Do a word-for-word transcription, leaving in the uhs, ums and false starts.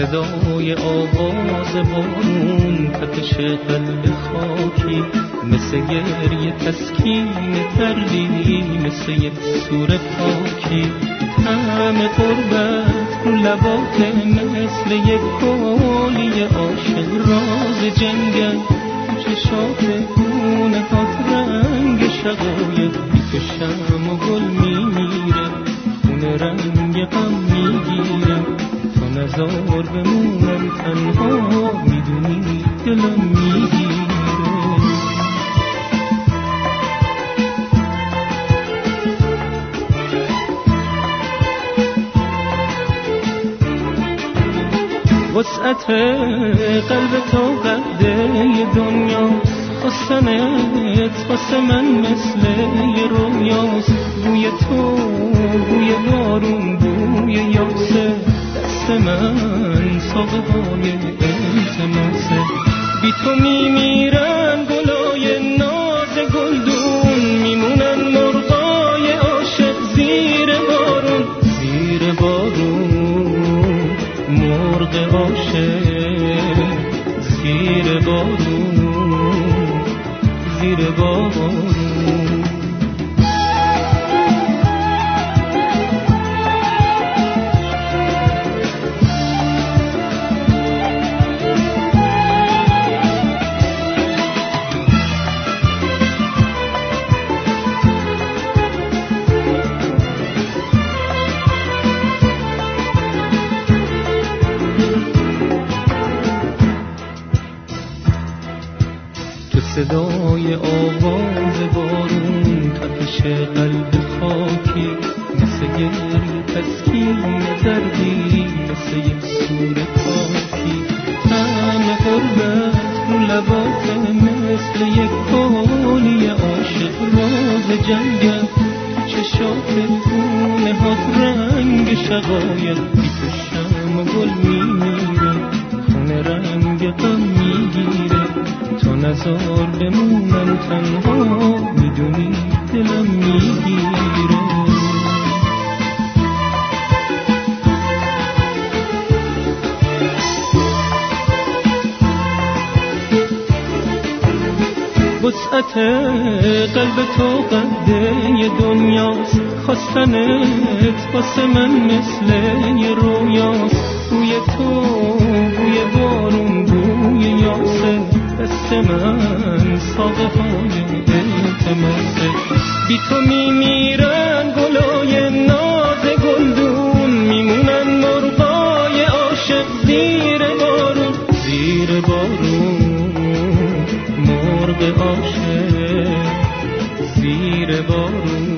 صدای آواز بارون تپش قلب خاکی، مثل گریه تسکین کردی، مثل یک سور پاکی. طعم قربت رو لبات مثل یک گولی عاشق، راز جنگل چشات گونه هات رنگ شقایق. بی تو شمع و گل میمیره، خونه رنگ غم میگیره. تو نزار بمونم تنها، میدونی دلم میگیره. وسعت قلب تو قده دنیاست، خواستنت واسه من مثل یه رویاست. بوی تو بوی بارون بوی یاسه، دست من ساقه های التماسه. بی تو میمیرن گلای ناز گلدون، میمونن مرغای عاشق زیر بارون. زیر بارون مرغ عاشق، زیر بارون زیر بارون. صدای آواز بارون تپش قلب خاکی، مثل گریه تسکین دردی، مثل یک سور پاکی. طعم قربت رو لبات مثل یک گولی عاشق، راز جنگل چشات گونه هات رنگ شقایق. بی تو شمع و گل میمیره، خونه رنگ غم میگیره. تو نزار بمونم تنها، میدونی دلم میگیره. وسعت قلب تو قده دنیاست، خواستنت واسه من مثل یه رویاست. بوی تو بوی بارون بوی یاسه، دست من ساقه های التماسه. بی تو میمیرن گلای ناز گلدون، میمونن مرغای عاشق زیر بارون. زیر بارون مرغ عاشق، زیر بارون